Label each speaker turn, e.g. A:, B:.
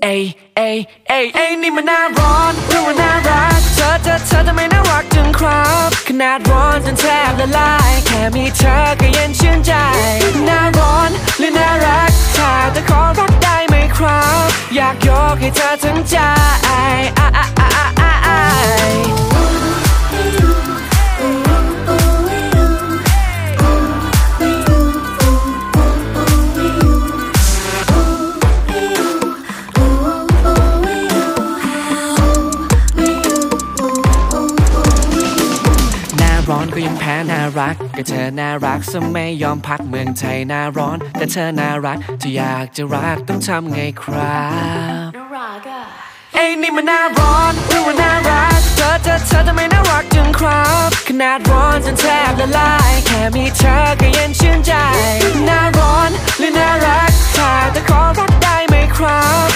A: อ้เอ้เอ้เอ้นี่มันหน้าร้อนหรือว่าน่ารักเธอทำไมน่ารักจังครับขนาดร้อนจนแทบละลายแค่มีเธอก็เย็นชื่นใจหน้าร้อนหรือน่ารักถ้าจะขอรักได้ไหมครับอยากยกให้เธอทั้งใจร้อนก็ยังแพ้น่ารักก็เธอน่ารักซะไม่ยอมพักเมืองไทยน่าร้อนแต่เธอน่ารักถ้าอยากจะรักต้องทำไงครับน่ารักอ่ะเอ้ยนี่มันน่าร้อนหรือว่าน่ารักเธอทำไมน่ารักจังครับขนาดร้อนจนแทบละลายแค่มีเธอก็เย็นชื่นใจน่าร้อนหรือน่ารักถ้าจะขอรักได้ไหมครับ